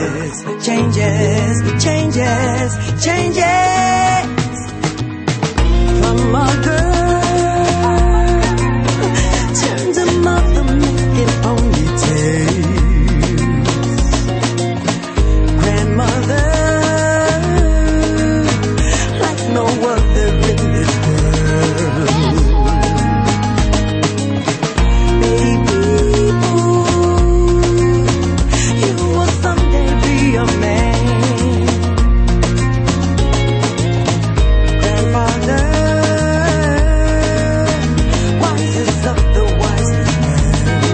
changes. From a girl turns a mother, making only tales. Grandmother, like no other in this world. Baby boy, you will someday be a man. Grandfather, wisest of the wisest man.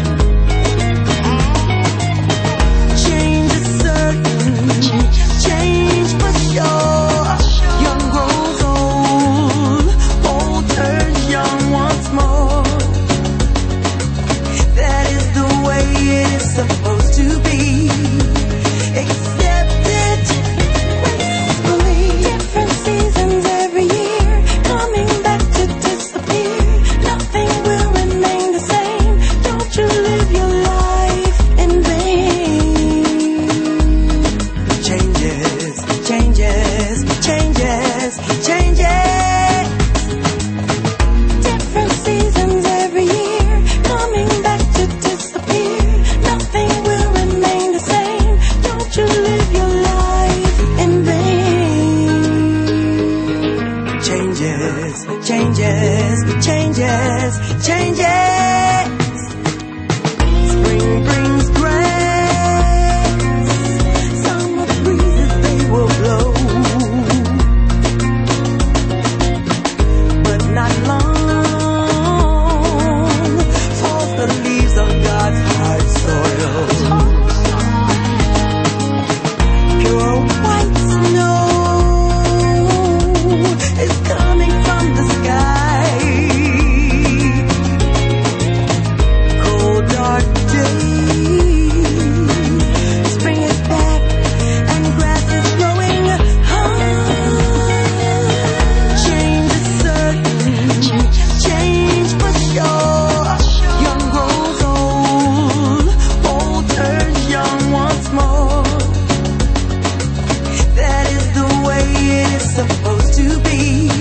Change is certain, change for sure. Young grows old, old turns young once more. That is the way it is supposed to be. Accept it gracefully. Different seasons every year, coming back to disappear. Nothing will remain the same. Don't you live your life in vain. Changes, changes, changes, changes. Different seasons every year, coming back to disappear. Nothing will remain the same. Don't you live your life in vain. Changes, changes, changes, changes. Spring brings grass. Summer breezes, they will blow. But not long falls the leaves on God's hard soil. Pure white snow is coming from the sky. Cold dark days, spring is back and grass is growing high. Change is certain, change for sure. Young grows old, old turns young once more. That is the way it is supposed to be.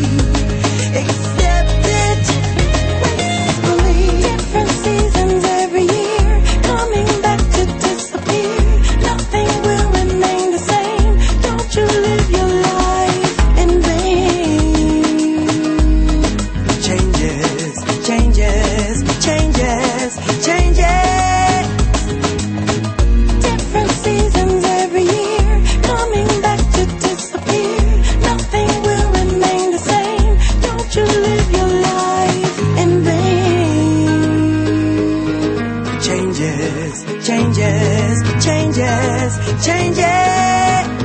Accept it gracefully. Different seasons every year, coming back to disappear. Nothing will remain the same. Don't you live your life in vain. Changes, changes, changes, changes. Different seasons every year, coming back to disappear. Nothing will remain the same. Don't you live your life in vain. Changes, changes, changes, changes.